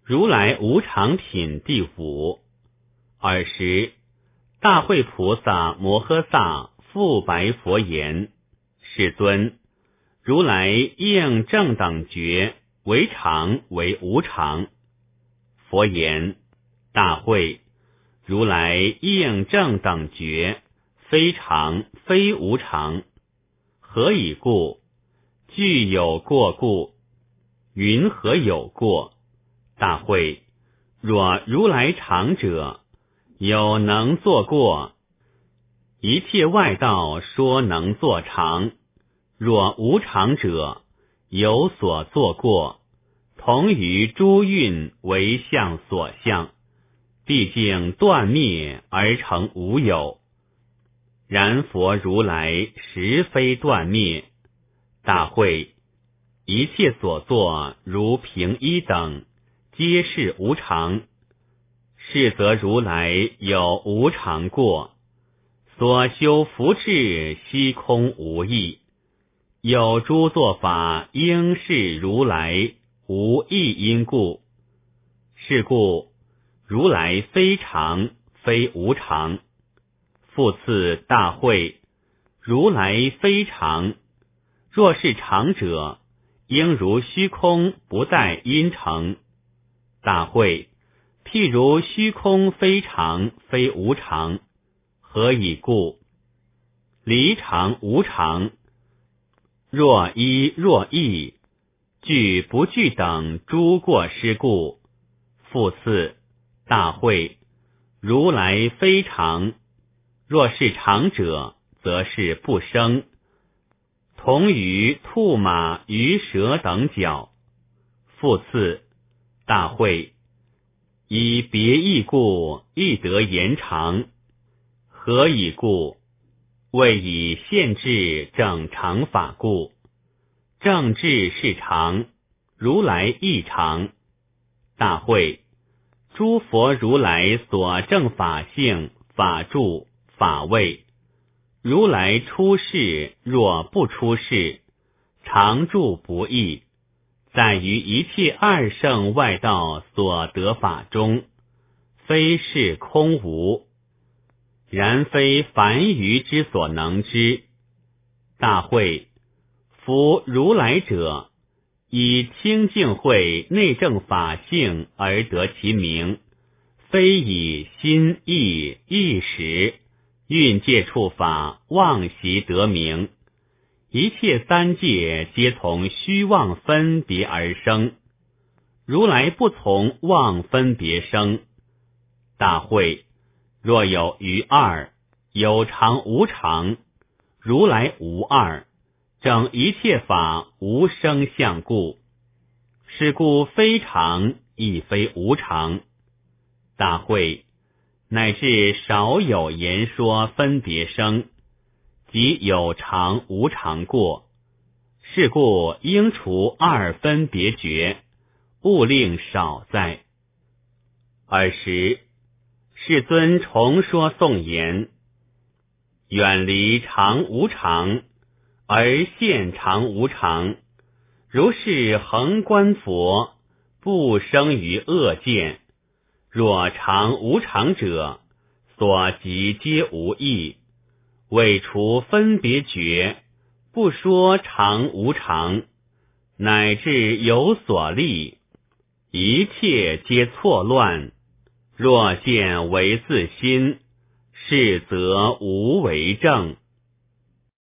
如来无常品第五。尔时，大慧菩萨摩诃萨复白佛言：世尊，如来应正等觉为常为无常。佛言：大慧，如来应正等觉非常非无常。何以故？具有过故。云何有过？大慧，若如来常者，有能作过。一切外道说能作常，若无常者，有所作过，同于诸蕴为相所相，毕竟断灭而成无有。然佛如来实非断灭。大慧，一切所作如平一等，皆是无常。是则如来有无常过，所修福智悉空无益。有诸作法应是如来无异因故。是故如来非常非无常。复次大慧，如来非常，若是常者，应如虚空不待因成。大慧，譬如虚空非常非无常，何以故？离常无常，若一若异，具不具等诸过失故。复次大慧，如来非常，若是常者，则是不生，同于兔马鱼蛇等角。复次大慧，以别异故亦得言常。何以故？谓以现智正常法故。正智是常，如来亦常。大慧，诸佛如来所证法性、法住、法位，如来出世若不出世，常住不异，在于一切二圣外道所得法中，非是空无，然非凡愚之所能知。大慧，夫如来者，以清净慧内证法性而得其名，非以心意意识蕴界处法妄习得名。一切三界皆从虚妄分别而生，如来不从妄分别生。大慧，若有余二，有常无常，如来无二，正一切法无生相故。是故非常亦非无常。大慧，乃至少有言说分别生，即有常无常过。是故应除二分别觉，勿令少在。尔时，世尊重说颂言：远离常无常，而现常无常，如是恒观佛，不生于恶见。若常无常者，所及皆无益。未除分别觉，不说常无常，乃至有所立，一切皆错乱。若见为自心，是则无为正。